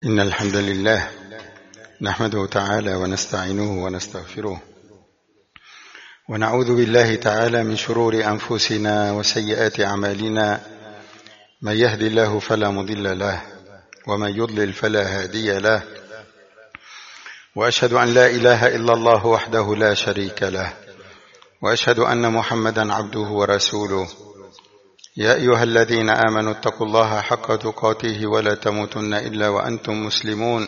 إن الحمد لله نحمده تعالى ونستعينه ونستغفره ونعوذ بالله تعالى من شرور أنفسنا وسيئات أعمالنا. من يهدي الله فلا مضل له ومن يضلل فلا هادي له، وأشهد أن لا إله إلا الله وحده لا شريك له، وأشهد أن محمدا عبده ورسوله. يا أيها الذين آمنوا اتقوا الله حق تقاته ولا تموتن إلا وأنتم مسلمون.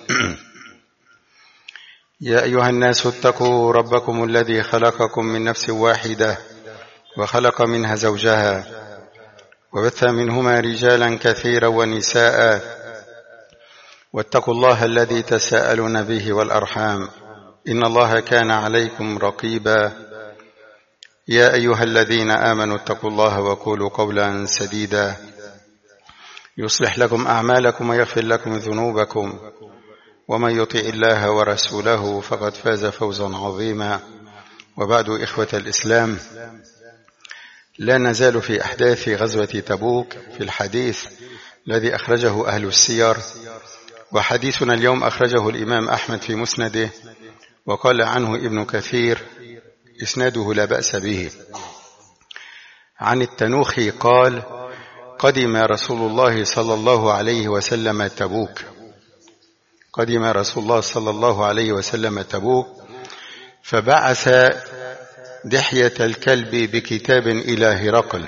يا أيها الناس اتقوا ربكم الذي خلقكم من نفس واحدة وخلق منها زوجها وبث منهما رجالا كثيرا ونساء، واتقوا الله الذي تساءلون به والأرحام إن الله كان عليكم رقيبا. يا أيها الذين آمنوا اتقوا الله وقولوا قولا سديدا يصلح لكم أعمالكم ويغفر لكم ذنوبكم، ومن يطع الله ورسوله فقد فاز فوزا عظيما. وبعد، إخوة الإسلام، لا نزال في أحداث غزوة تبوك في الحديث الذي أخرجه أهل السير، وحديثنا اليوم أخرجه الإمام أحمد في مسنده، وقال عنه ابن كثير إسناده لا بأس به. عن التنوخي قال: قدم رسول الله صلى الله عليه وسلم تبوك. قدم رسول الله صلى الله عليه وسلم تبوك، فبعث دحية الكلب بكتاب إلى هرقل،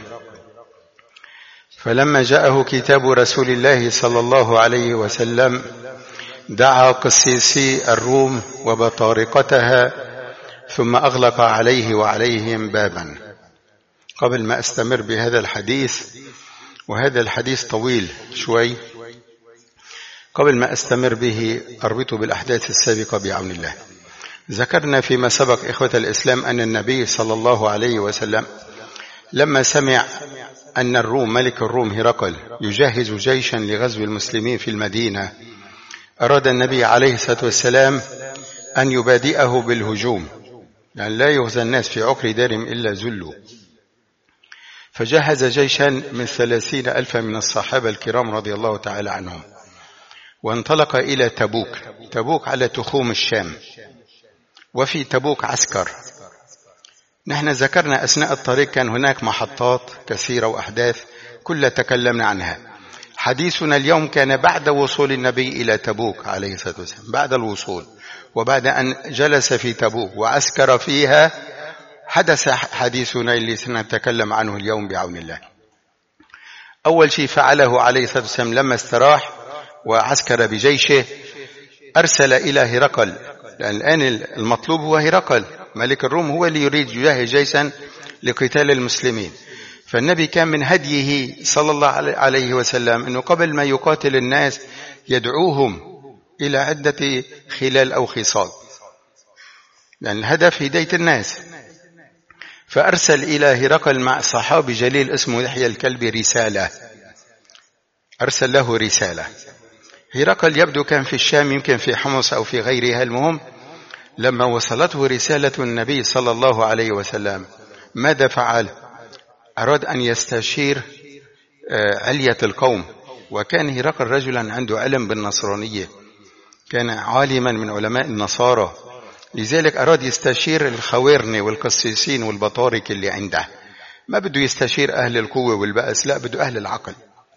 فلما جاءه كتاب رسول الله صلى الله عليه وسلم دعا قسيسي الروم وبطارقتها، ثم أغلق عليه وعليهم بابا. قبل ما أستمر بهذا الحديث، وهذا الحديث طويل شوي، قبل ما أستمر به أربطه بالأحداث السابقة بعون الله. ذكرنا فيما سبق إخوة الإسلام أن النبي صلى الله عليه وسلم لما سمع أن الروم، ملك الروم هرقل، يجهز جيشا لغزو المسلمين في المدينة، أراد النبي عليه الصلاة والسلام أن يبادئه بالهجوم، يعني لا يغزى الناس في عقر دارهم إلا ذلوا. فجهز جيشا من 30,000 من الصحابة الكرام رضي الله تعالى عنهم، وانطلق إلى تبوك. تبوك على تخوم الشام، وفي تبوك عسكر. نحن ذكرنا أثناء الطريق كان هناك محطات كثيرة وأحداث كلها تكلمنا عنها. حديثنا اليوم كان بعد وصول النبي إلى تبوك عليه الصلاة والسلام، بعد الوصول وبعد أن جلس في تبوك وعسكر فيها، حدث حديثنا اللي سنتكلم عنه اليوم بعون الله. أول شيء فعله عليه الصلاة والسلام لما استراح وعسكر بجيشه، أرسل إلى هرقل، لأن الآن المطلوب هو هرقل ملك الروم، هو اللي يريد يجهز جيشا لقتال المسلمين. فالنبي كان من هديه صلى الله عليه وسلم أنه قبل ما يقاتل الناس يدعوهم إلى عدة خلال أو خصال، لأن الهدف هداية الناس. فأرسل إلى هرقل مع صحابي جليل اسمه دحية الكلب رسالة، أرسل له رسالة. هرقل يبدو كان في الشام، يمكن في حمص أو في غيرها. المهم لما وصلته رسالة النبي صلى الله عليه وسلم ماذا فعل؟ أراد أن يستشير علية القوم، وكان هرقل رجلا عنده علم بالنصرانية، كان عالما من علماء النصارى، لذلك أراد يستشير الخوارنة والقسيسين والبطارق اللي عنده. ما بده يستشير أهل القوة والبأس، لا، بده أهل العقل.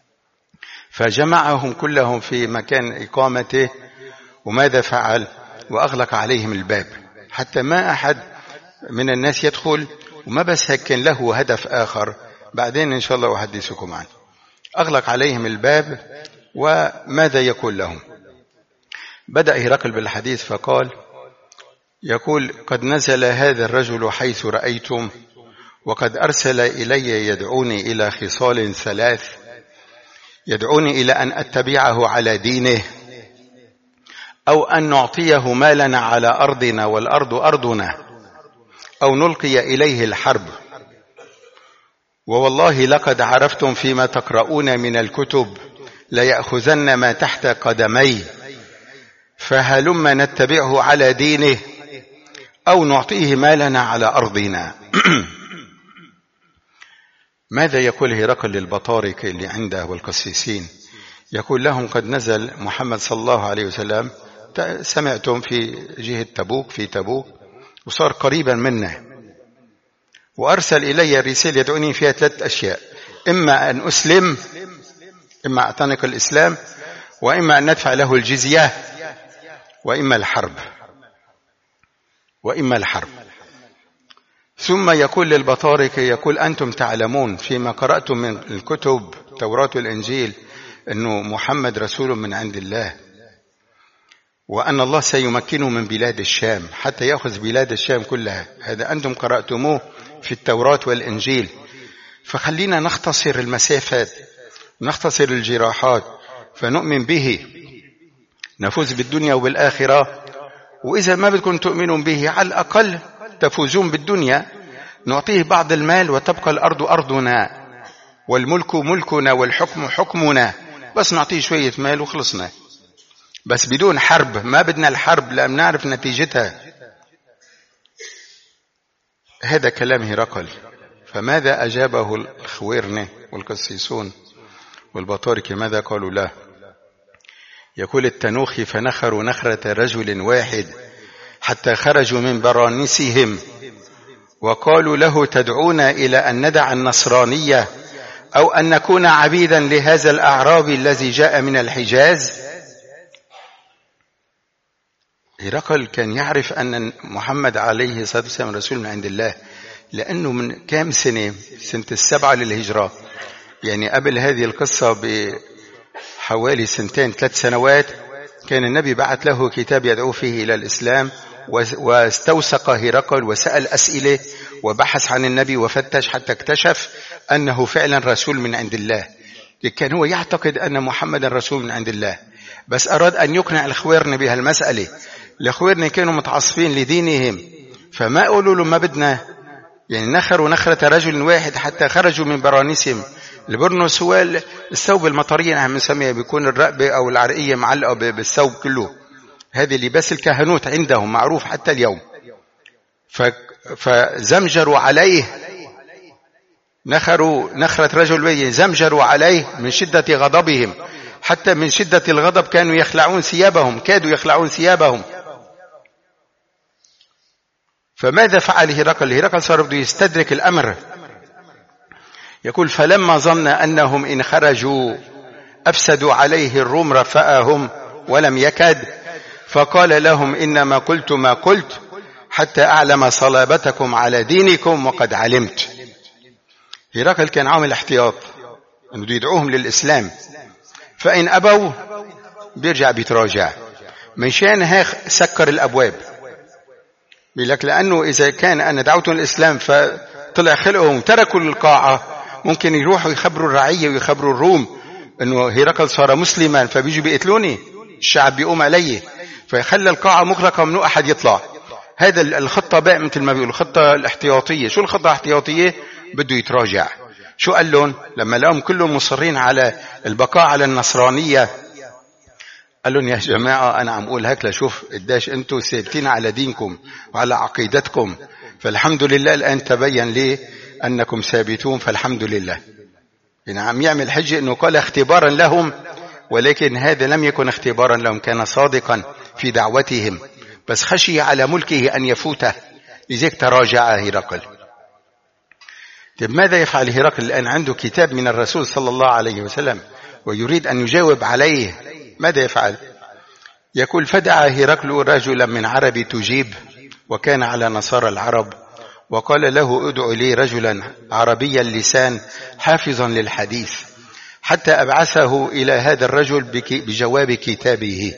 فجمعهم كلهم في مكان إقامته، وماذا فعل؟ وأغلق عليهم الباب حتى ما أحد من الناس يدخل، وما بس هيك، كان له هدف آخر بعدين إن شاء الله أحدثكم عنه. أغلق عليهم الباب، وماذا يقول لهم؟ بدأ هرقل بالحديث فقال: يقول: قد نزل هذا الرجل حيث رأيتم، وقد أرسل إلي يدعوني إلى خصال 3، يدعوني إلى أن أتبعه على دينه، أو أن نعطيه مالنا على أرضنا والأرض أرضنا، أو نلقي إليه الحرب. ووالله لقد عرفتم فيما تقرؤون من الكتب ليأخذن ما تحت قدمي، فهلما نتبعه على دينه أو نعطيه مالنا على أرضنا. ماذا يقول هرقل للبطارق اللي عنده والقسيسين؟ يقول لهم قد نزل محمد صلى الله عليه وسلم، سمعتم في جهة تبوك، في تبوك، وصار قريبا منا، وأرسل إلي رسالة يدعوني فيها 3 أشياء: إما أن أسلم، إما أعتنق الإسلام، وإما أن ندفع له الجزية، وإما الحرب، وإما الحرب. ثم يقول للبطاركة، يقول أنتم تعلمون فيما قرأتم من الكتب التوراة والإنجيل أنه محمد رسول من عند الله، وأن الله سيمكنه من بلاد الشام حتى يأخذ بلاد الشام كلها. هذا أنتم قرأتموه في التوراة والإنجيل. فخلينا نختصر المسافات، نختصر الجراحات، فنؤمن به نفوز بالدنيا وبالآخرة. وإذا ما بدكم تؤمنون به على الأقل تفوزون بالدنيا، نعطيه بعض المال وتبقى الأرض أرضنا والملك ملكنا والحكم حكمنا، بس نعطيه شوية مال وخلصنا، بس بدون حرب. ما بدنا الحرب لأن نعرف نتيجتها. هذا كلام هرقل. فماذا أجابه الخويرنة والقسيسون والبطاركة؟ ماذا قالوا له؟ يقول التنوخي: فنخروا نخرة رجل واحد حتى خرجوا من برانسهم وقالوا له: تدعونا إلى أن ندع النصرانية أو أن نكون عبيدا لهذا الأعرابي الذي جاء من الحجاز؟ هرقل كان يعرف أن محمد عليه الصلاة والسلام رسول من عند الله، لأنه من كام سنة، سنة 7 للهجرة، يعني قبل هذه القصة بحوالي 2-3 سنوات، كان النبي بعث له كتاب يدعو فيه إلى الإسلام، واستوثق هرقل وسأل أسئلة وبحث عن النبي وفتش حتى اكتشف أنه فعلا رسول من عند الله. كان هو يعتقد أن محمد رسول من عند الله، بس أراد أن يقنع الخويرنة بهالمسألة. الخويرنة كانوا متعصبين لدينهم، فما قالوا له ما بدنا، يعني نخروا نخرة رجل واحد حتى خرجوا من برانسهم. البرنس هو الثوب المطرية نحن بنسميها، بيكون الرقبة أو العرقية معلقة بالثوب كله، هذه لباس الكهنوت عندهم معروف حتى اليوم. فزمجروا عليه، نخروا نخرة رجل واحد، زمجروا عليه من شدة غضبهم، حتى من شدة الغضب كانوا يخلعون ثيابهم، كادوا يخلعون ثيابهم. فماذا فعل هرقل؟ هرقل صار بده يستدرك الأمر. يقول: فلما ظن أنهم إن خرجوا أفسدوا عليه الروم رفأهم ولم يكد، فقال لهم: إنما قلت ما قلت حتى أعلم صلابتكم على دينكم وقد علمت. هرقل كان عامل احتياط أنه يدعوهم للإسلام، فإن أبوا بيرجع بيتراجع. منشان هيك سكر الأبواب، بيقولك لأنه إذا كان أنا دعوتهم الإسلام فطلع خلقهم تركوا القاعة، ممكن يروحوا يخبروا الرعية ويخبروا الروم أنه هرقل صار مسلما، فبيجوا بيقتلوني، الشعب بيقوم عليه، فيخلى القاعة مغلقة ومنو أحد يطلع. هذا الخطة بقى مثل ما بيقولوا الخطة الاحتياطية. شو الخطة الاحتياطية؟ بده يتراجع. شو قال لهم لما لهم كلهم مصرين على البقاء على النصرانية؟ قال لهم: يا جماعة أنا عم أقول هيك لشوف قداش أنتم ثابتين على دينكم وعلى عقيدتكم، فالحمد لله الآن تبين لي أنكم ثابتون، فالحمد لله. يعني عم يعمل حجة أنه قال اختبارا لهم، ولكن هذا لم يكن اختبارا لهم، كان صادقا في دعوتهم، بس خشي على ملكه أن يفوته، لذلك تراجع هرقل. طيب ماذا يفعل هرقل الآن؟ عنده كتاب من الرسول صلى الله عليه وسلم ويريد أن يجاوب عليه. ماذا يفعل؟ يقول: فدعا هرقل رجلا من عرب تجيب، وكان على نصارى العرب، وقال له: ادع لي رجلا عربي اللسان حافظا للحديث، حتى أبعثه إلى هذا الرجل بجواب كتابه.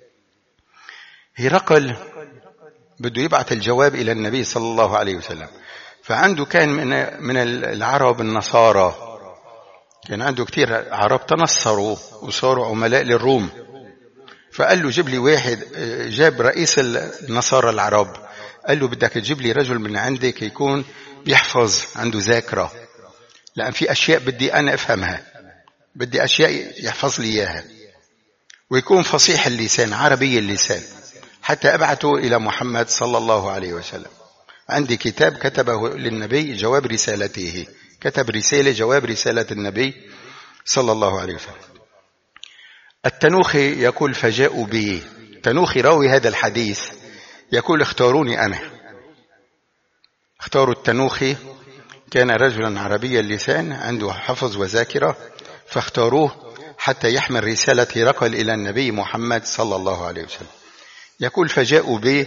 هرقل بده يبعث الجواب إلى النبي صلى الله عليه وسلم، فعنده كان من العرب النصارى، كان عنده كتير عرب تنصروا وصاروا عملاء للروم، فقال له: جيب لي واحد. جاب رئيس النصارى العرب، قال له: بدك تجيب لي رجل من عندك يكون بيحفظ، عنده ذاكرة، لأن في أشياء بدي أنا أفهمها، بدي أشياء يحفظ لي إياها، ويكون فصيح اللسان، عربي اللسان، حتى أبعته إلى محمد صلى الله عليه وسلم. عندي كتاب كتبه للنبي جواب رسالته، كتب رسالة جواب رسالة النبي صلى الله عليه وسلم. التنوخي يقول فجاءوا بي. التنوخي راوي هذا الحديث يقول اختاروني أنا. اختاروا التنوخي، كان رجلا عربي اللسان عنده حفظ وذاكرة، فاختاروه حتى يحمل رسالة هرقل إلى النبي محمد صلى الله عليه وسلم. يقول فجاءوا بي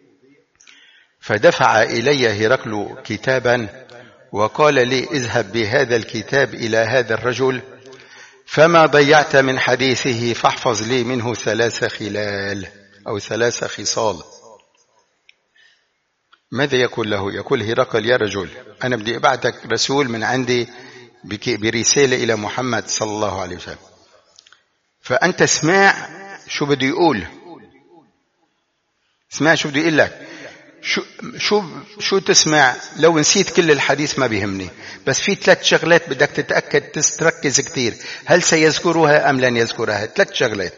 فدفع إلي هرقل كتابا وقال لي اذهب بهذا الكتاب إلى هذا الرجل فما ضيعت من حديثه فاحفظ لي منه 3 خلال أو 3 خصال. ماذا يقول له؟ يقول هرقل يا رجل أنا بدي أبعتك رسول من عندي برسالة إلى محمد صلى الله عليه وسلم، فأنت اسمع شو بده يقول، اسمع شو بده يقول لك. شو تسمع؟ لو نسيت كل الحديث ما بيهمني، بس في 3 شغلات بدك تتأكد تركز كتير، هل سيذكرها أم لن يذكرها؟ 3 شغلات.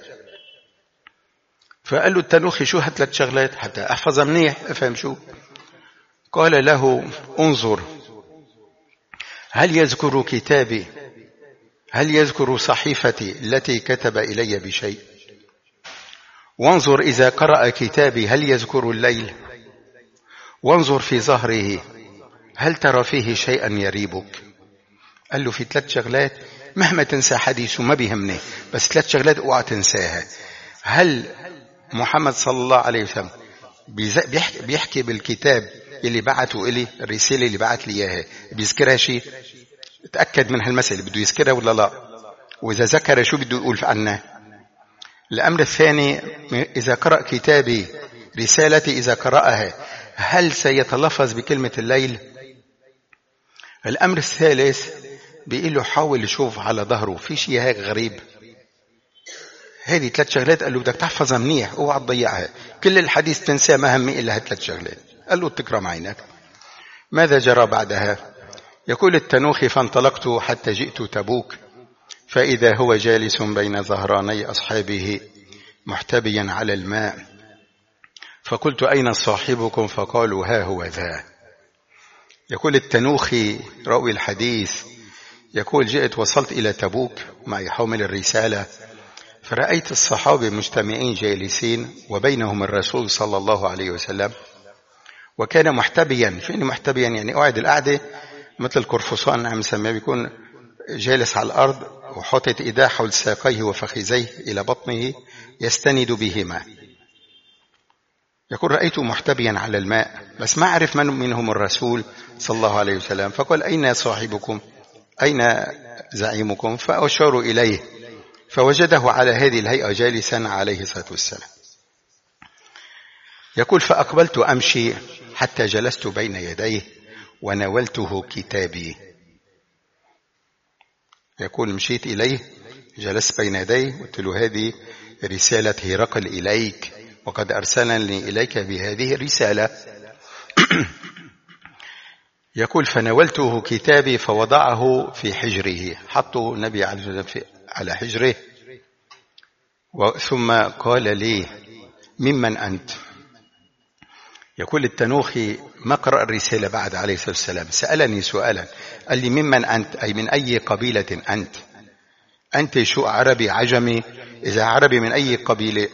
فقال له التنوخي شو ه3 شغلات حتى أحفظها منيح أفهم شو؟ قال له انظر هل يذكر كتابي، هل يذكر صحيفتي التي كتب إلي بشيء، وانظر إذا قرأ كتابي هل يذكر الليل، وانظر في ظهره هل ترى فيه شيئا يريبك. قال له في 3 شغلات مهما تنسى حديثه ما بيهمني، بس 3 شغلات اوعى تنساها. هل محمد صلى الله عليه وسلم بيحكي بالكتاب اللي بعته إلي، الرسالة اللي بعت لي إياها بيذكرها شيء؟ تأكد من هالمسألة بده يذكرها ولا لا، وإذا ذكر شو بده يقول عنه. الأمر الثاني إذا قرأ كتابي رسالتي إذا قرأها هل سيتلفظ بكلمة الليل. الأمر الثالث بيقول له حاول يشوف على ظهره في شيء هيك غريب. هذه 3 شغلات قال له بدك تحفظها منيح اوعى تضيعها، كل الحديث تنساه ما همي إلا ه3 شغلات. قال له تكرم عينك. ماذا جرى بعدها؟ يقول التنوخي فانطلقت حتى جئت تبوك فإذا هو جالس بين ظهراني أصحابه محتبيا على الماء، فقلت أين صاحبكم؟ فقالوا ها هو ذا. يقول التنوخي راوي الحديث يقول جئت وصلت إلى تبوك معي حامل الرسالة، فرأيت الصحابة مجتمعين جالسين وبينهم الرسول صلى الله عليه وسلم، وكان محتبيا. شو يعني محتبيا؟ يعني قاعد القعدة مثل القرفصان عم نسميه، بيكون جالس على الأرض وحاطط إيديه حول ساقيه وفخذيه إلى بطنه يستند بهما. يقول رأيته محتبيا على الماء بس ما أعرف من منهم الرسول صلى الله عليه وسلم، فقال أين صاحبكم؟ أين زعيمكم؟ فأشاروا إليه فوجده على هذه الهيئة جالسا عليه الصلاة والسلام. يقول فأقبلت أمشي حتى جلست بين يديه وناولته كتابي. يقول مشيت إليه جلست بين يديه قلت له هذه رسالة هرقل إليك وقد أرسلني إليك بهذه الرسالة. يقول فناولته كتابي فوضعه في حجره، حطه النبي على حجره، ثم قال لي ممن أنت؟ يقول التنوخي ما قرأ الرسالة بعد عليه الصلاة والسلام، سألني سؤالا قال لي ممن أنت؟ أي من أي قبيلة أنت؟ أنت شو عربي عجمي؟ إذا عربي من أي قبيلة؟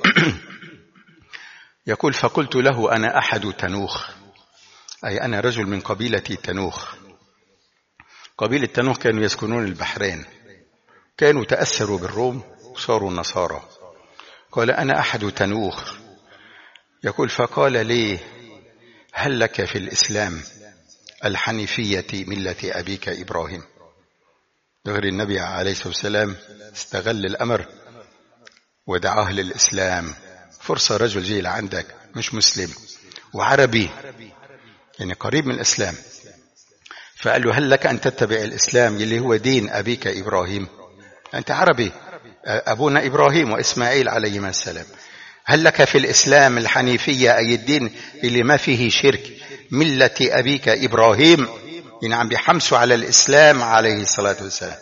يقول فقلت له أنا أحد تنوخ، أي أنا رجل من قبيلة تنوخ. قبيلة تنوخ كانوا يسكنون البحرين، كانوا تأثروا بالروم وصاروا النصارى. قال أنا أحد تنوخ. يقول فقال لي هل لك في الإسلام الحنيفية ملة أبيك إبراهيم؟ دغري النبي عليه الصلاة والسلام استغل الأمر ودعاه للإسلام. فرصة رجل جاي لعندك مش مسلم وعربي يعني قريب من الإسلام، فقال له هل لك أن تتبع الإسلام اللي هو دين أبيك إبراهيم؟ أنت عربي، أبونا إبراهيم وإسماعيل عليهما السلام. هل لك في الإسلام الحنيفية أي الدين اللي ما فيه شرك ملة أبيك إبراهيم؟ يعني عم بيحمسوا على الإسلام عليه الصلاة والسلام.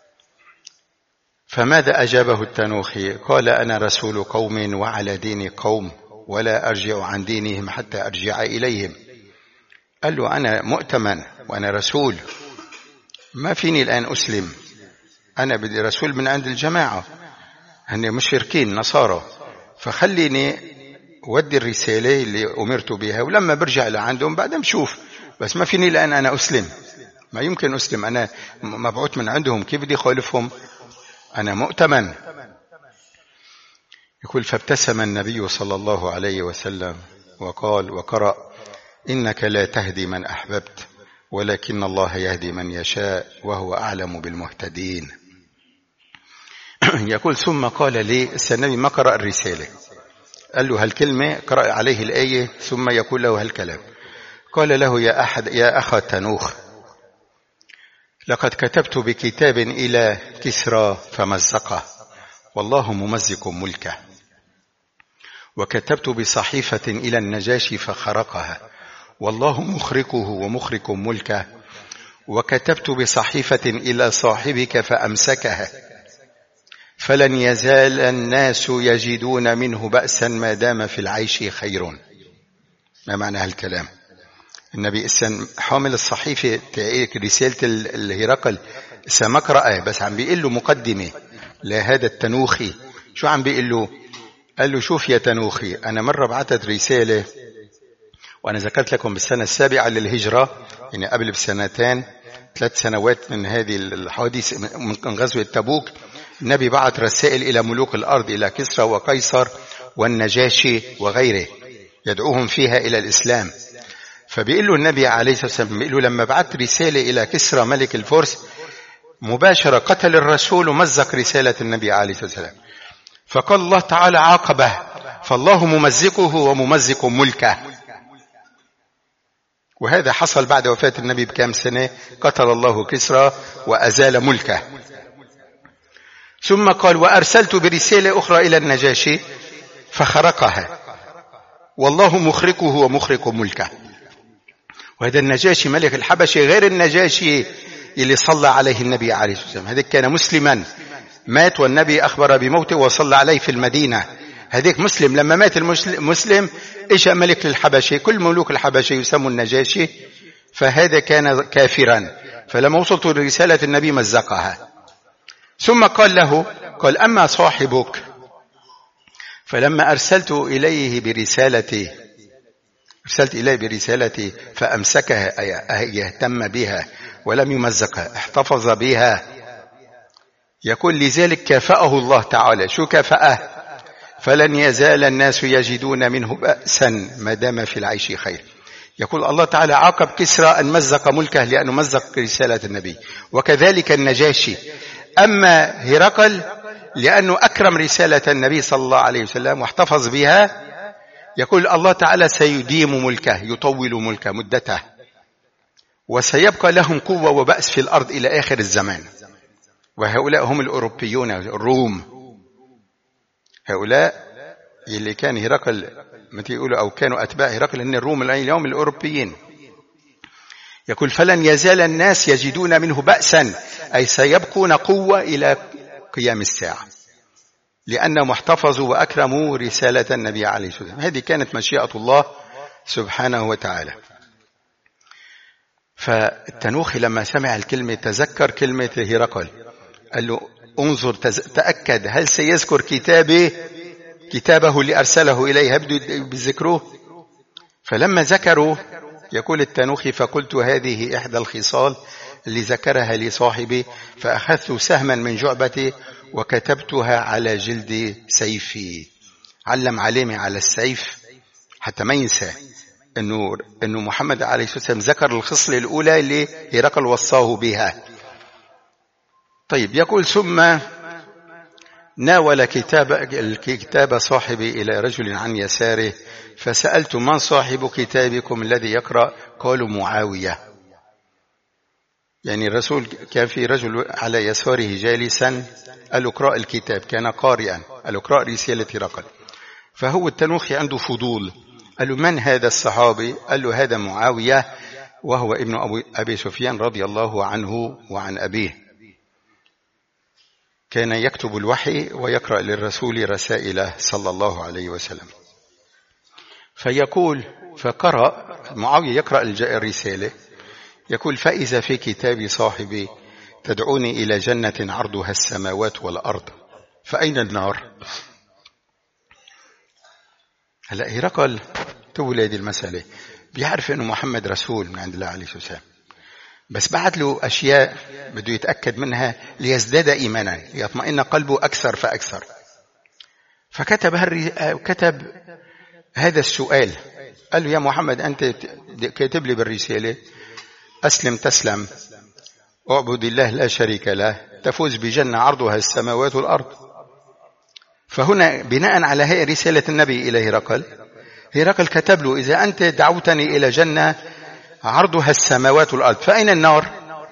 فماذا أجابه التنوخي؟ قال أنا رسول قوم وعلى دين قوم ولا أرجع عن دينهم حتى أرجع إليهم. قال له أنا مؤتمن وأنا رسول، ما فيني الآن أسلم، أنا بدي رسول من عند الجماعة. هن مشركين نصارى، فخليني ودي الرسالة اللي أمرت بها، ولما برجع لعندهم بعدين بشوف. بس ما فيني لأن أنا أسلم، ما يمكن أسلم، أنا مبعوث من عندهم، كيف بدي خالفهم؟ أنا مؤتمن. يقول فابتسم النبي صلى الله عليه وسلم وقال وقرأ إنك لا تهدي من أحببت ولكن الله يهدي من يشاء وهو أعلم بالمهتدين. يقول ثم قال لي النبي ما قرأ الرسالة، قال له هالكلمة، قرأ عليه الآية، ثم يقول له هالكلام. قال له يا أخ تنوخ، لقد كتبت بكتاب إلى كسرى فمزقه والله ممزق ملكه، وكتبت بصحيفة إلى النجاشي فخرقها والله مخرقه ومخرق ملكه، وكتبت بصحيفة إلى صاحبك فأمسكها، فلن يزال الناس يجدون منه بأسا ما دام في العيش خير. ما معنى هالكلام؟ النبي حامل الصحيفة رسالة الهرقل سمقرأة، بس عم بيقول له مقدمة لهذا التنوخي. شو عم بيقول له؟ قال له شوف يا تنوخي، أنا مرة بعثت رسالة وأنا ذكرت لكم بالسنة 7 للهجرة، يعني قبل بسنتين 3 سنوات من هذه الحوادث من غزوة تبوك. النبي بعث رسائل إلى ملوك الأرض، إلى كسرى وقيصر والنجاشي وغيره، يدعوهم فيها إلى الإسلام. فبيقول له النبي عليه الصلاة والسلام، بيقول له لما بعث رسالة إلى كسرى ملك الفرس مباشرة قتل الرسول ومزق رسالة النبي عليه الصلاة والسلام، فقال الله تعالى عاقبه فالله ممزقه وممزق ملكه. وهذا حصل بعد وفاة النبي بكام سنة، قتل الله كسرى وأزال ملكه. ثم قال وأرسلت برسالة أخرى إلى النجاشي فخرقها والله مخرقه ومخرق ملكه. وهذا النجاشي ملك الحبشة غير النجاشي اللي صلى عليه النبي عليه الصلاة والسلام، هذا كان مسلما مات والنبي أخبر بموته وصلى عليه في المدينة. هذيك مسلم، لما مات المسلم إجا ملك للحبشة، كل ملوك الحبشة يسموا النجاشي، فهذا كان كافرا، فلما وصلت لرسالة النبي مزقها. ثم قال له قال أما صاحبك فلما أرسلت إليه برسالتي فأمسكها، أي يهتم بها ولم يمزقها، احتفظ بها. يقول لذلك كافأه الله تعالى. شو كافأه؟ فلن يزال الناس يجدون منه بأسا ما دام في العيش خير. يقول الله تعالى عاقب كسرى أن مزق ملكه لأنه مزق رسالة النبي، وكذلك النجاشي. أما هرقل لأنه أكرم رسالة النبي صلى الله عليه وسلم واحتفظ بها، يقول الله تعالى سيديم ملكه، يطول ملكه مدته، وسيبقى لهم قوة وبأس في الأرض إلى آخر الزمان. وهؤلاء هم الأوروبيون الروم، هؤلاء اللي كان هرقل متى يقولوا أو كانوا أتباع هرقل إن الروم اليوم الأوروبيين. يقول فلن يزال الناس يجدون منه بأسا، أي سيبقون قوة إلى قيام الساعة، لأنهم احتفظوا وأكرموا رسالة النبي عليه الصلاة والسلام. هذه كانت مشيئة الله سبحانه وتعالى. فالتنوخي لما سمع الكلمة تذكر كلمة هرقل، قال له انظر تأكد هل سيذكر كتابه اللي أرسله إليه، بده بذكروه. فلما ذكروا يقول التنوخي فقلت هذه إحدى الخصال اللي ذكرها لصاحبي، فأخذت سهما من جعبتي وكتبتها على جلد سيفي. علم علامة على السيف حتى ما ينسى إنه محمد عليه الصلاة والسلام ذكر الخصلة الأولى اللي هرقل وصاه بها. طيب يقول ثم ناول الكتاب صاحبي إلى رجل عن يساره، فسألت من صاحب كتابكم الذي يقرأ؟ قالوا معاوية. يعني الرسول كان في رجل على يساره جالسا، قال له اقرأ الكتاب، كان قارئا، قال له اقرأ رسالة هرقل. فهو التنوخي عنده فضول، قال له من هذا الصحابي؟ قال له هذا معاوية، وهو ابن أبي سفيان رضي الله عنه وعن أبيه، كان يكتب الوحي ويقرأ للرسول رسائله صلى الله عليه وسلم. فيقول فقرأ معاوية يقرأ الرسالة، يقول فإذا في كتاب صاحبي تدعوني إلى جنة عرضها السماوات والأرض فأين النار؟ هلا هرقل تولد المسألة، بيعرف أنه محمد رسول من عند الله عليه الصلاة والسلام، بس بعد له أشياء بده يتأكد منها ليزداد إيمانا، ليطمئن قلبه أكثر فأكثر. كتب هذا السؤال، قال له يا محمد أنت كاتب لي بالرسالة أسلم تسلم، اعبد الله لا شريك له، تفوز بجنة عرضها السماوات والأرض. فهنا بناء على هي رسالة النبي إلى هرقل كتب له إذا أنت دعوتني إلى جنة عرضها السماوات والأرض فأين النار؟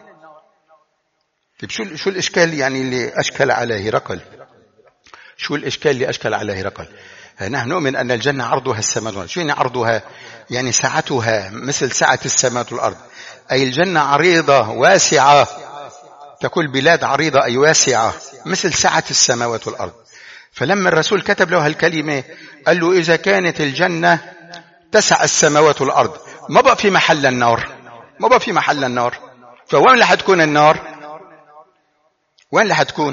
طيب شو الإشكال يعني اللي أشكل على هرقل؟ شو الإشكال اللي أشكل على هرقل؟ نحن نؤمن أن الجنة عرضها السماوات والأرض. شو يعني عرضها؟ يعني سعتها مثل سعة السماوات والأرض، أي الجنة عريضة واسعة، تقول بلاد عريضة أي واسعة مثل سعة السماوات والأرض. فلما الرسول كتب له هالكلمة قال له إذا كانت الجنة تسع السماوات والأرض ما بقى في محل النار، ما بقى في محل النار، فوين اللي حتكون النار؟ وين اللي حتكون؟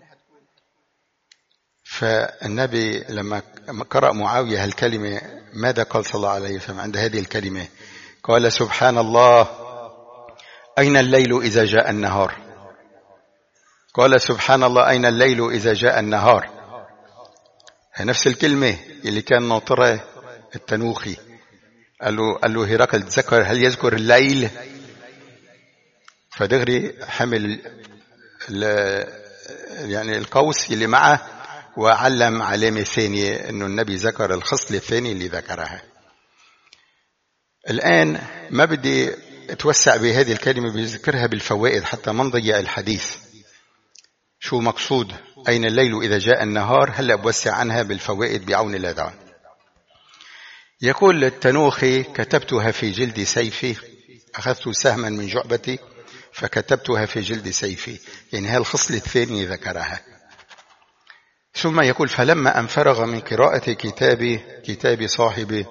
فالنبي لما قرأ معاوية هالكلمة ماذا قال صلى الله عليه وسلم عند هذه الكلمة؟ قال سبحان الله أين الليل إذا جاء النهار؟ قال سبحان الله أين الليل إذا جاء النهار. نفس الكلمة اللي كان ناطرة التنوخي، قال له هرقل تذكر هل يذكر الليل؟ فدغري حمل يعني القوس اللي معه وعلم علامة ثانية أنه النبي ذكر الخصلة الثانية اللي ذكرها. الآن ما بدي أتوسع بهذه الكلمة، بذكرها بالفوائد حتى ما نضيع الحديث. شو مقصود أين الليل إذا جاء النهار؟ هلأ بوسع عنها بالفوائد بعون الله تعالى. يقول التنوخي كتبتها في جلد سيفي، أخذت سهما من جعبتي فكتبتها في جلد سيفي، يعني هالخصلة الثانية ذكرها. ثم يقول فلما أن فرغ من قراءة كتاب صاحبي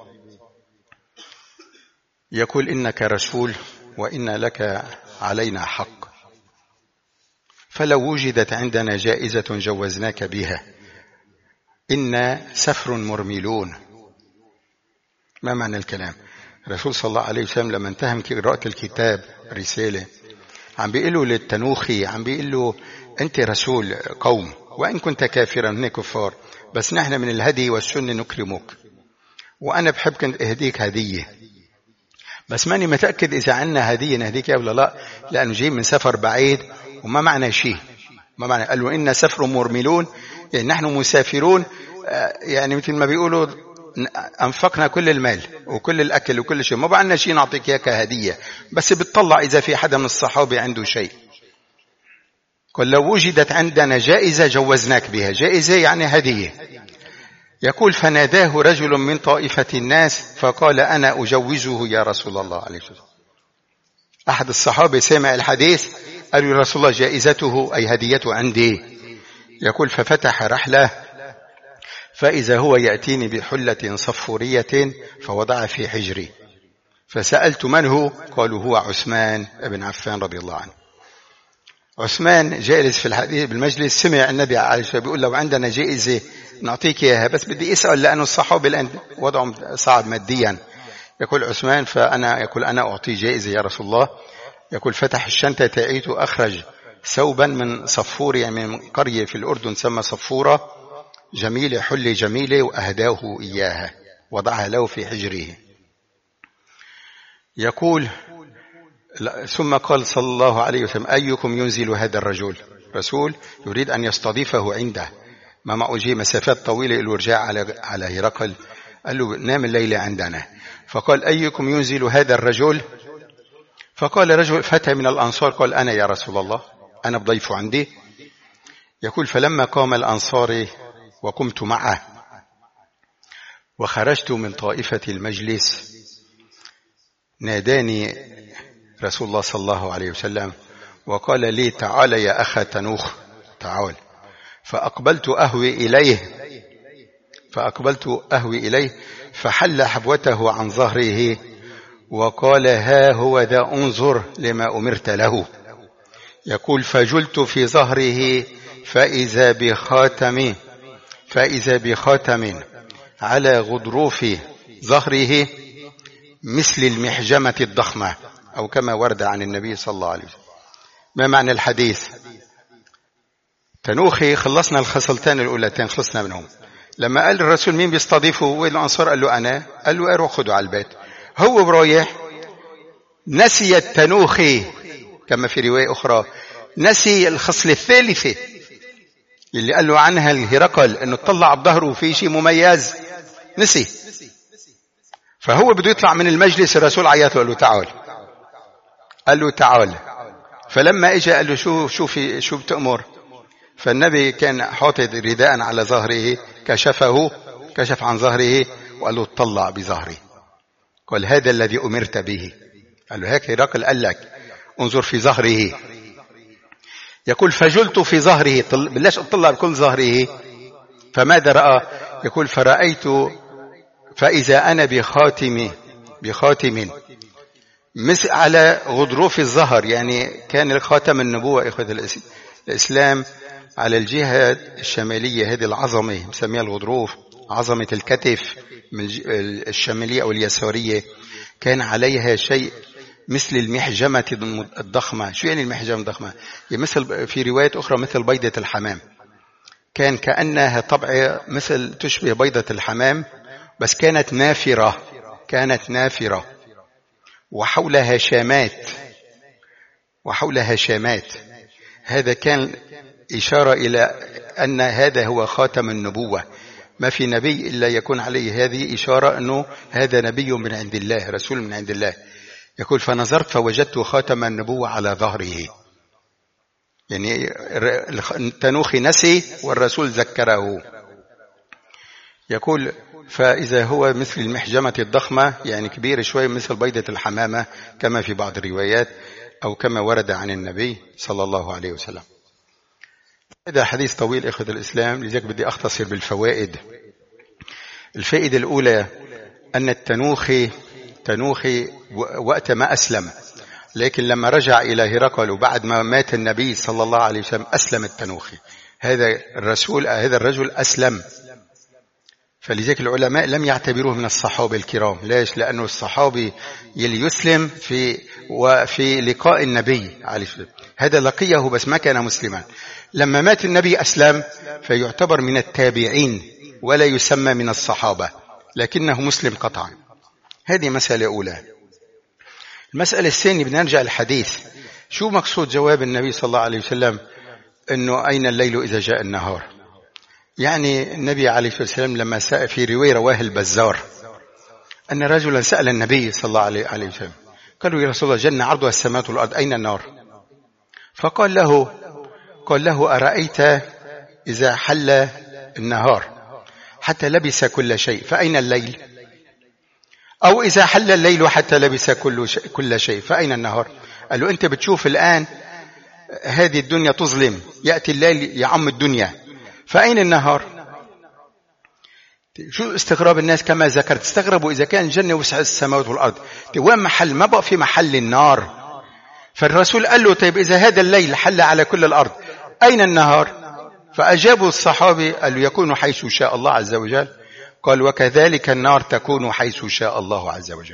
يقول إنك رسول وإن لك علينا حق، فلو وجدت عندنا جائزة جوزناك بها، إن سفر مرملون. ما معنى الكلام؟ الرسول صلى الله عليه وسلم لما انتهى من قراءة الكتاب رسالة عم بيقوله للتنوخي، عم بيقوله أنت رسول قوم وإن كنت كافرا هن كفار، بس نحن من الهدي والسنة نكرمك، وأنا بحب أهديك هدية، بس ماني متأكد إذا عنا هدية نهديك ولا لا، لأنه جاي من سفر بعيد وما معنى شيء. ما معنى قال له إن سفر مرملون، يعني نحن مسافرون، يعني مثل ما بيقولوا أنفقنا كل المال وكل الأكل وكل شيء، ما بعنا شيء نعطيك إياه كهدية، بس بتطلع إذا في حدا من الصحابة عنده شيء. قال لو وجدت عندنا جائزة جوزناك بها، جائزة يعني هدية. يقول فناداه رجل من طائفة الناس فقال أنا أجوزه يا رسول الله عليه الصلاة والسلام. أحد الصحابة سمع الحديث قال يا رسول الله جائزته أي هديته عندي. يقول ففتح رحله فإذا هو يأتيني بحلة صفورية فوضع في حجري، فسألت من هو؟ قالوا هو عثمان بن عفان رضي الله عنه. عثمان جالس في الحديث بالمجلس، سمع النبي عليه الصلاة والسلام بيقول لو عندنا جائزة نعطيك إياها، بس بدي أسأل لأنه الصحابة الآن وضعهم صعب ماديا. يقول عثمان يقول أنا أعطي جائزة يا رسول الله. يقول فتح الشنطة تاعيته أخرج ثوبا من صفور، يعني من قرية في الأردن تسمى صفورة، جميلة حلة جميلة، وأهداه إياها وضعها له في حجره. يقول ثم قال صلى الله عليه وسلم أيكم ينزل هذا الرجل؟ رسول يريد أن يستضيفه عنده، ما معه جي مسافات طويلة الورجاء على هرقل، قال له نام الليلة عندنا. فقال أيكم ينزل هذا الرجل؟ فقال رجل فتى من الأنصار قال أنا يا رسول الله، أنا بضيف عندي. يقول فلما قام الأنصاري وقمت معه وخرجت من طائفة المجلس ناداني رسول الله صلى الله عليه وسلم وقال لي تعال يا أخا تنوخ تعال. فأقبلت أهوي إليه فحل حبوته عن ظهره وقال ها هو ذا انظر لما أمرت له. يقول فجلت في ظهره فإذا بخاتم على غضروف ظهره مثل المحجمة الضخمة، أو كما ورد عن النبي صلى الله عليه وسلم. ما معنى الحديث؟ تنوخي خلصنا الخصلتان الأولتين، خلصنا منهم. لما قال الرسول مين بيستضيفه والأنصار قال له أنا، قال له اروح خده على البيت. هو برايح نسي التنوخي كما في رواية أخرى، نسي الخصلة الثالثة اللي قال له عنها الهرقل أنه طلع بظهره في شيء مميز، نسي. فهو بده يطلع من المجلس، الرسول عيط له قال له تعال، قال له تعال. فلما اجى قال له شو بتأمر؟ فالنبي كان حاطط رداء على ظهره، كشف عن ظهره وقال له اطلع بظهري. قال هذا الذي أمرت به. قال له هيك هرقل قال لك انظر في ظهره. يقول فجلت في ظهره، بلاش اطلع بكل ظهره. فماذا رأى؟ يقول فرأيت فإذا أنا بخاتم على غضروف الظهر، يعني كان الخاتم النبوة إخوة الإسلام على الجهة الشمالية، هذه العظمة مسميها الغضروف، عظمة الكتف من الشمالية أو اليسارية، كان عليها شيء مثل المحجمة الضخمة. شو يعني المحجمة الضخمة؟ يعني مثل في رواية أخرى مثل بيضة الحمام، كان كأنها طبعة مثل تشبه بيضة الحمام، بس كانت نافرة وحولها شامات. هذا كان إشارة إلى أن هذا هو خاتم النبوة، ما في نبي إلا يكون عليه هذه إشارة أنه هذا نبي من عند الله، رسول من عند الله. يقول فنظرت فوجدت خاتم النبوة على ظهره، يعني التنوخي نسي والرسول ذكره. يقول فإذا هو مثل المحجمة الضخمة، يعني كبير شوي مثل بيضة الحمامة كما في بعض الروايات أو كما ورد عن النبي صلى الله عليه وسلم. هذا حديث طويل إخوة الإسلام، لذلك بدي أختصر بالفوائد. الفائدة الأولى أن التنوخي وقت ما أسلم، لكن لما رجع إلى هرقل وبعد ما مات النبي صلى الله عليه وسلم أسلم التنوخي. هذا الرجل أسلم. فلذلك العلماء لم يعتبروه من الصحابة الكرام. ليش؟ لأنه الصحابي يلي يسلم في لقاء النبي عليه السلام، هذا لقيه بس ما كان مسلما. لما مات النبي أسلم، فيعتبر من التابعين ولا يسمى من الصحابة، لكنه مسلم قطعا. هذه مسألة أولى. المسألة الثانية بنرجع الحديث، شو مقصود جواب النبي صلى الله عليه وسلم أنه أين الليل إذا جاء النهار؟ يعني النبي عليه الصلاة والسلام لما سأل في رواية رواه البزار أن رجلا سأل النبي صلى الله عليه وسلم، قالوا يا رسول الله جنة عرضها السماوات والأرض أين النار؟ فقال له أرأيت إذا حل النهار حتى لبس كل شيء فأين الليل؟ أو إذا حل الليل حتى لبس كل شيء فأين النهار؟ قال له أنت بتشوف الآن هذه الدنيا تظلم، يأتي الليل يعم الدنيا، فأين النهار؟ شو استغراب الناس كما ذكرت، استغربوا إذا كان الجنة وسع السماوات والأرض، وين محل؟ ما بقى في محل النار. فالرسول قال له طيب إذا هذا الليل حل على كل الأرض أين النهار؟ فأجابوا الصحابي قالوا يكون حيث شاء الله عز وجل. قال وكذلك النار تكون حيث شاء الله عز وجل.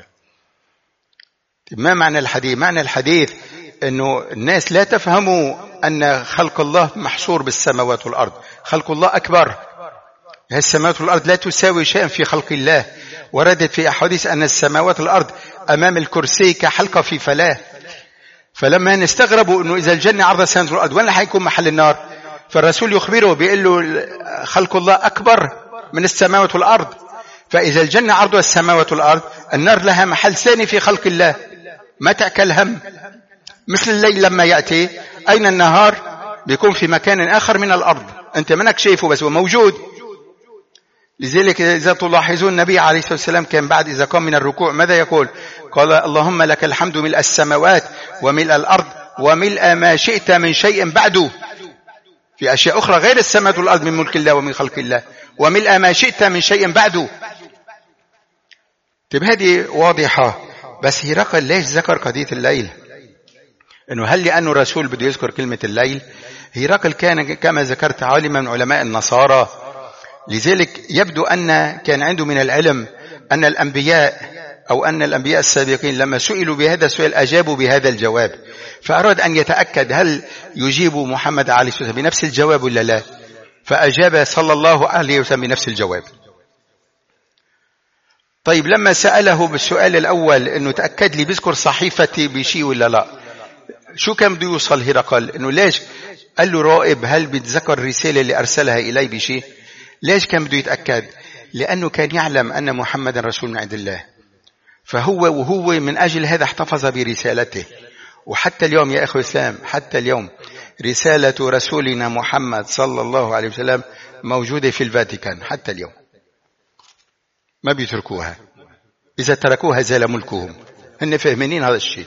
ما معنى الحديث؟ معنى الحديث أنه الناس لا تفهموا أن خلق الله محصور بالسماوات والأرض، خلق الله أكبر. السماوات والأرض لا تساوي شيئا في خلق الله. وردت في أحاديث أن السماوات والأرض أمام الكرسي كحلقة في فلاة. فلما نستغربوا أنه إذا الجنة عرض السماوات والأرض وين حيكون محل النار؟ فالرسول يخبره بيقول له خلق الله أكبر من السماوات والأرض، فإذا الجنة عرضها السماوات والأرض النار لها محل ثاني في خلق الله، ما تأكل هم. مثل الليل لما يأتي أين النهار؟ بيكون في مكان آخر من الأرض، أنت منك شايفه بس هو موجود. لذلك إذا تلاحظون النبي عليه الصلاة والسلام كان بعد إذا قام من الركوع ماذا يقول؟ قال اللهم لك الحمد ملء السماوات وملء الأرض وملء ما شئت من شيء بعده. في أشياء أخرى غير السماوات والأرض من ملك الله ومن خلق الله، وملء ما شئت من شيء بعده. طيب هذه واضحة. بس هرقل ليش ذكر قضية الليل؟ إنه هل لأنه رسول بده يذكر كلمة الليل؟ هرقل كان كما ذكرت عالما من علماء النصارى، لذلك يبدو أن كان عنده من العلم أن الأنبياء السابقين لما سئلوا بهذا السؤال أجابوا بهذا الجواب، فأراد أن يتأكد هل يجيب محمد عليه الصلاة والسلام بنفس الجواب ولا لا، فأجاب صلى الله عليه وسلم بنفس الجواب. طيب لما سأله بالسؤال الأول أنه تأكد لي بذكر صحيفتي بشيء ولا لا، شو كان بده يوصل هرقل؟ أنه ليش قال له رائب هل بتذكر الرسالة اللي أرسلها إلي بشيء؟ ليش كان بده يتأكد؟ لأنه كان يعلم أن محمد رسول من عند الله، وهو من أجل هذا احتفظ برسالته. وحتى اليوم يا أخوة الإسلام، حتى اليوم رسالة رسولنا محمد صلى الله عليه وسلم موجودة في الفاتيكان حتى اليوم، ما بيتركوها، إذا تركوها زال ملكهم، هن فاهمين هذا الشيء.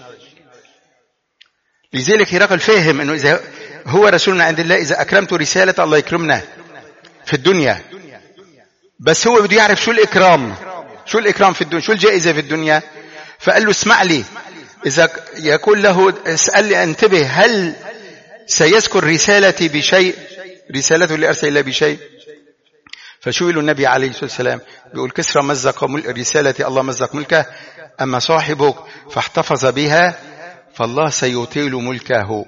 لذلك هرقل فاهم أنه إذا هو رسولنا عند الله، إذا أكرمت رسالة الله يكرمنا في الدنيا، بس هو بده يعرف شو الإكرام في الدنيا، شو الجائزة في الدنيا. فقال له اسمع لي، إذا يقول له اسأل لي انتبه، هل سيذكر رسالتي بشيء، رسالته اللي أرسل إليه بشيء؟ فشو له النبي عليه الصلاة والسلام؟ بيقول كسرى مزق رسالة الله مزق ملكه، أما صاحبك فاحتفظ بها فالله سيطيل ملكه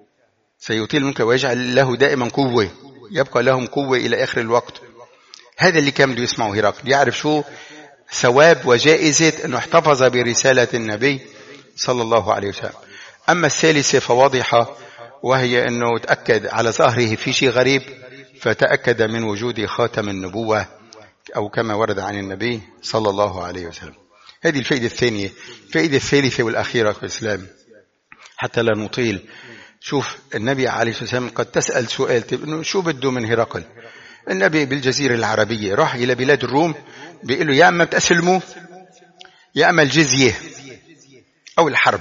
ويجعل له دائما قوة، يبقى لهم قوة إلى آخر الوقت. هذا اللي كان بده يسمعه هرقل، يعرف شو ثواب وجائزة أنه احتفظ برسالة النبي صلى الله عليه وسلم. أما الثالثة فواضحة، وهي أنه تأكد على ظهره في شيء غريب، فتأكد من وجود خاتم النبوة أو كما ورد عن النبي صلى الله عليه وسلم. هذه الفائدة الثانية. الفائدة الثالثة والأخيرة في الإسلام حتى لا نطيل، شوف النبي عليه الصلاة والسلام قد تسأل سؤال إنه شو بده من هرقل. النبي بالجزيرة العربية راح إلى بلاد الروم، بيقول له يا أما تسلموا يا أما الجزية أو الحرب،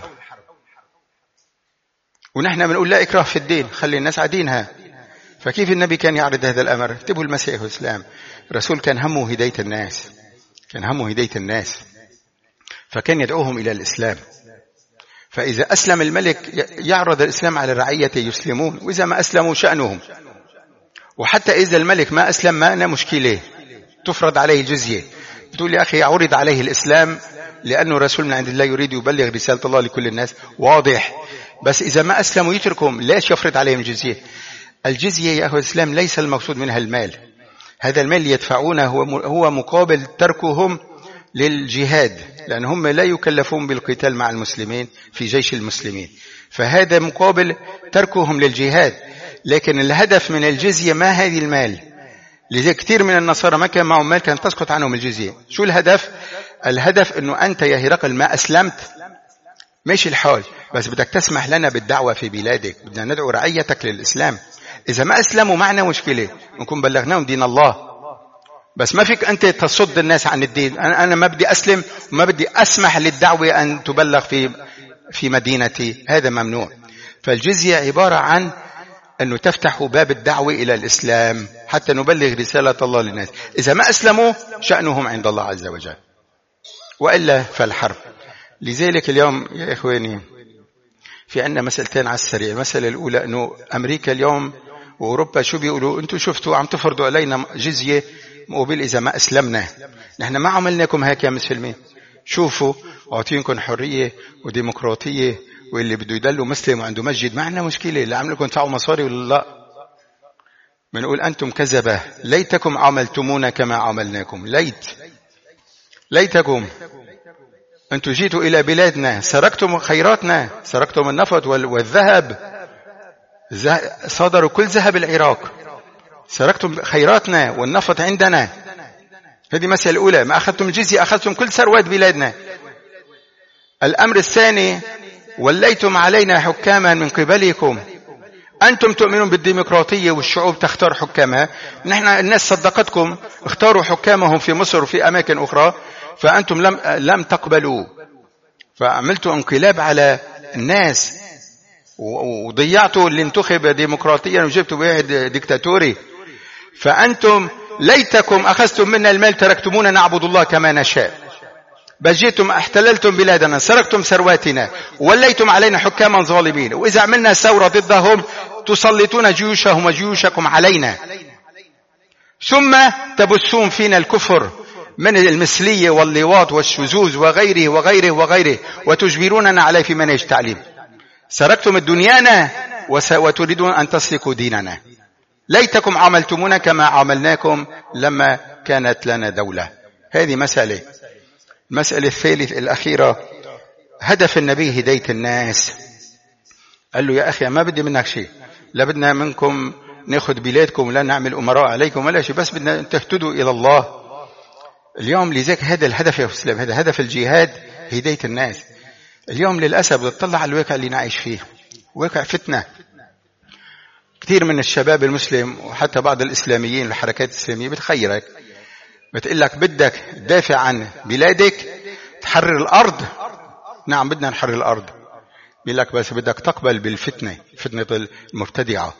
ونحن بنقول لا إكراه في الدين، خلي الناس على دينها. فكيف النبي كان يعرض هذا الأمر؟ انتبهوا المسيح والإسلام، الرسول كان همه هداية الناس، فكان يدعوهم إلى الإسلام. فإذا أسلم الملك يعرض الإسلام على رعيته يسلمون، وإذا ما أسلموا شأنهم. وحتى إذا الملك ما أسلم ما أنا مشكلة، تفرض عليه الجزية. بتقول يا أخي عرض عليه الإسلام لأنه رسول من عند الله يريد يبلغ رسالة الله لكل الناس، واضح. بس إذا ما أسلموا يتركهم، ليش يفرض عليهم الجزية؟ الجزية يا أخوة الإسلام ليس المقصود منها المال، هذا المال يدفعونه هو مقابل تركهم للجهاد، لأن هم لا يكلفون بالقتال مع المسلمين في جيش المسلمين، فهذا مقابل تركهم للجهاد. لكن الهدف من الجزية ما هذه المال. لذلك كثير من النصارى ما كان معهم مال كان تسقط عنهم الجزية. شو الهدف؟ الهدف أنه أنت يا هرقل ما أسلمت ماشي الحال، بس بدك تسمح لنا بالدعوة في بلادك، بدنا ندعو رعيتك للإسلام. إذا ما أسلموا معنا مشكلة، نكون بلغناهم دين الله، بس ما فيك أنت تصد الناس عن الدين. أنا ما بدي أسلم وما بدي أسمح للدعوة أن تبلغ في مدينتي، هذا ممنوع. فالجزية عبارة عن أنه تفتح باب الدعوة إلى الإسلام حتى نبلغ رسالة الله للناس. إذا ما أسلموا شأنهم عند الله عز وجل، وإلا فالحرب. لذلك اليوم يا إخواني في عندنا مسألتين على السريع. المسألة الأولى أنه أمريكا اليوم وأوروبا شو بيقولوا؟ أنتوا شفتوا عم تفرضوا علينا جزية مقابل إذا ما أسلمنا. نحن ما عملناكم هيك يا مسلمين، شوفوا أعطينكم حرية وديمقراطية، واللي بده يدلوا مسلم وعنده مسجد ما عندنا مشكلة، اللي عملكم تدفعوا مصاري ولا لا. بنقول أنتم كذبة، ليتكم عملتمونا كما عملناكم. ليتكم أنتم جيتوا إلى بلادنا، سرقتم خيراتنا، سرقتم النفط والذهب، صادروا كل ذهب العراق، سرقتم خيراتنا والنفط عندنا. هذه مسألة الأولى. ما أخذتم الجزية، أخذتم كل ثروات بلادنا. الأمر الثاني، وليتم علينا حكاما من قبلكم. أنتم تؤمنون بالديمقراطية والشعوب تختار حكامها، نحن الناس صدقتكم، اختاروا حكامهم في مصر وفي أماكن أخرى، فأنتم لم تقبلوا، فعملتوا انقلاب على الناس وضيعتوا اللي انتخب ديمقراطيا وجبتوا واحد ديكتاتوري. فأنتم ليتكم أخذتم منا المال تركتمونا نعبد الله كما نشاء. بل جئتم احتللتم بلادنا، سرقتم ثرواتنا، وليتم علينا حكاما ظالمين، وإذا عملنا ثورة ضدهم تسلطون جيوشهم وجيوشكم علينا، ثم تبثون فينا الكفر من المثلية واللواط والشذوذ وغيره وغيره وغيره، وتجبروننا عليه في منهج تعليم. سرقتم الدنيانا وتريدون أن تسرقوا ديننا. ليتكم عاملتمونا كما عاملناكم لما كانت لنا دولة. هذه مسألة. المسألة الثالثة الأخيرة، هدف النبي هداية الناس. قال له يا أخي ما بدي منك شيء، لا بدنا منكم ناخذ بلادكم ولا نعمل أمراء عليكم ولا شيء، بس بدنا تهتدوا إلى الله. اليوم لذلك هذا الهدف يا أسلام، هذا هدف الجهاد، هداية الناس. اليوم للأسف بتطلع على الواقع اللي نعيش فيه، واقع فتنة. كثير من الشباب المسلم وحتى بعض الإسلاميين الحركات الإسلامية بتخيرك، بتقول لك بدك تدافع عن بلادك، تحرر الأرض. نعم بدنا نحرر الأرض، بيقول لك بس بدك تقبل بالفتنة، فتنة المبتدعة.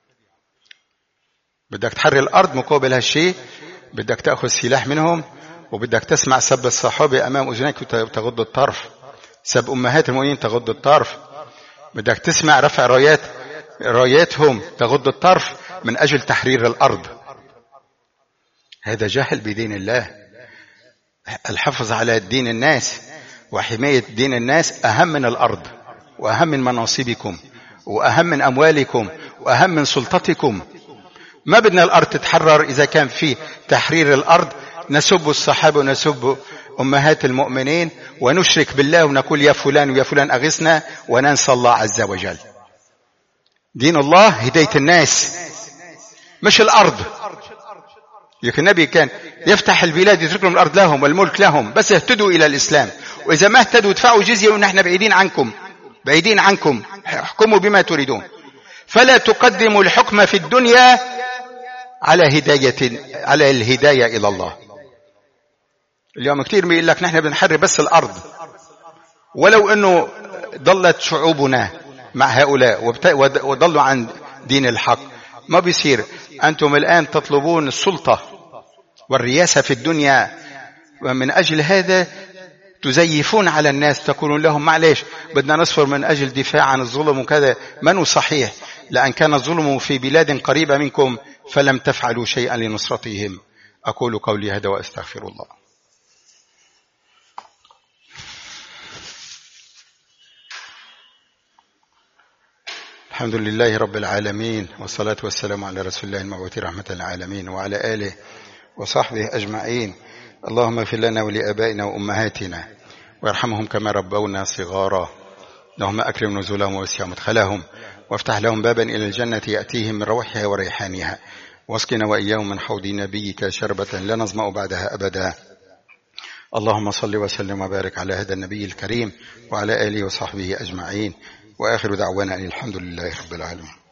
بدك تحرر الأرض، مقابل هالشيء بدك تأخذ سلاح منهم، وبدك تسمع سب الصحابة أمام أذنيك وتغض الطرف، سب أمهات المؤمنين تغض الطرف، بدك تسمع رفع راياتهم تغض الطرف من أجل تحرير الأرض. هذا جهل بدين الله. الحفظ على دين الناس وحماية دين الناس أهم من الأرض، وأهم من مناصبكم، وأهم من أموالكم، وأهم من سلطتكم. ما بدنا الأرض تتحرر إذا كان في تحرير الأرض نسب الصحابة ونسب أمهات المؤمنين ونشرك بالله ونقول يا فلان ويا فلان أغثنا وننسى الله عز وجل. دين الله هداية الناس مش الأرض. لكن النبي كان يفتح البلاد يترك لهم الأرض لهم والملك لهم، بس اهتدوا إلى الإسلام، وإذا ما اهتدوا ادفعوا جزية ونحن بعيدين عنكم احكموا بما تريدون. فلا تقدموا الحكم في الدنيا على الهداية إلى الله. اليوم كثير بيقول لك نحن بنحرر بس الأرض، ولو أنه ضلت شعوبنا مع هؤلاء وضلوا عن دين الحق. ما بيصير. أنتم الآن تطلبون السلطة والرياسة في الدنيا، ومن أجل هذا تزيفون على الناس، تقولون لهم معليش بدنا نصفر من أجل دفاع عن الظلم وكذا. منو صحيح، لأن كان الظلم في بلاد قريبة منكم فلم تفعلوا شيئا لنصرتهم. أقول قولي هذا وأستغفر الله. الحمد لله رب العالمين، والصلاة والسلام على رسول الله المبعوث رحمة للعالمين وعلى آله وصحبه أجمعين. اللهم اغفر لنا ولآبائنا وأمهاتنا وارحمهم كما ربونا صغارا. اللهم أكرم نزولهم ووسع مدخلهم، وافتح لهم بابا إلى الجنة يأتيهم من روحها وريحانها، واسقنا وإياهم من حوض نبيك شربة لا نظمأ بعدها أبدا. اللهم صل وسلم وبارك على هذا النبي الكريم وعلى آله وصحبه أجمعين، وآخر دعوانا أن الحمد لله رب العالمين.